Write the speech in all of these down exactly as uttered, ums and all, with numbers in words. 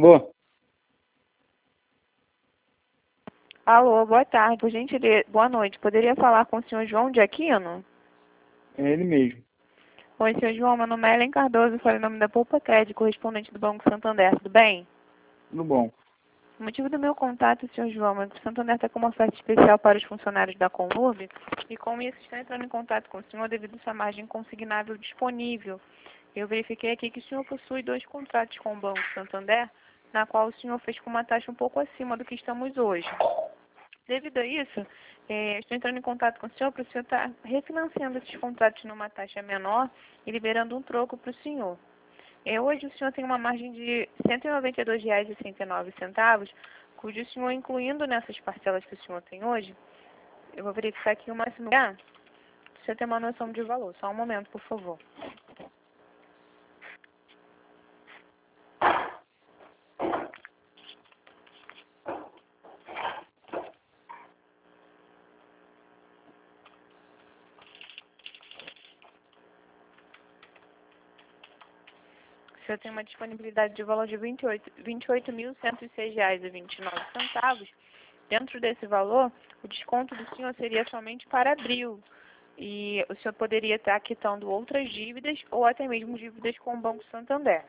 Alô? Alô, boa tarde. Por gentileza, boa noite. Poderia falar com o senhor João de Aquino? É ele mesmo. Oi, senhor João. Meu nome é Ellen Cardoso. Falei em nome da Poupa Cred, correspondente do Banco Santander. Tudo bem? Tudo bom. O motivo do meu contato, senhor João, é que o Santander está com uma oferta especial para os funcionários da Conlub e com isso está entrando em contato com o senhor devido a sua margem consignável disponível. Eu verifiquei aqui que o senhor possui dois contratos com o Banco Santander, na qual o senhor fez com uma taxa um pouco acima do que estamos hoje. Devido a isso, eh, estou entrando em contato com o senhor para o senhor estar refinanciando esses contratos numa taxa menor e liberando um troco para o senhor. Eh, hoje o senhor tem uma margem de cento e noventa e dois reais e sessenta e nove centavos, cujo o senhor, incluindo nessas parcelas que o senhor tem hoje, eu vou verificar aqui o máximo lugar, para o senhor ter uma noção de valor. Só um momento, por favor. O senhor tem uma disponibilidade de valor de vinte e oito mil cento e seis reais e vinte e nove centavos. Dentro desse valor, o desconto do senhor seria somente para abril. E o senhor poderia estar quitando outras dívidas ou até mesmo dívidas com o Banco Santander.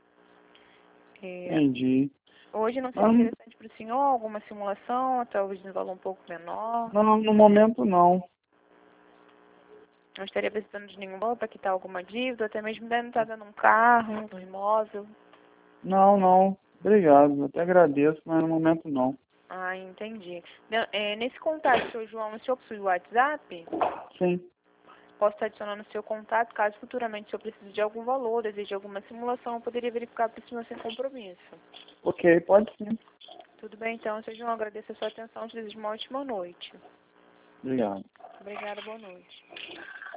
É, Entendi. hoje não seria Ah, interessante para o senhor alguma simulação, talvez de valor um pouco menor? não, no momento não. Não estaria precisando de nenhum valor para quitar alguma dívida, até mesmo dando estar dando um carro, um imóvel? Não, não. Obrigado. Eu até agradeço, mas no momento não. Ah, entendi. Não, é, nesse contato, seu João, o senhor possui o WhatsApp? Sim. Posso estar adicionando o seu contato, caso futuramente o senhor precise de algum valor, deseje alguma simulação, eu poderia verificar para o senhor sem compromisso. Ok, pode sim. Tudo bem, então, seu João, agradeço a sua atenção, te desejo uma ótima noite. Obrigado. Obrigada, boa noite.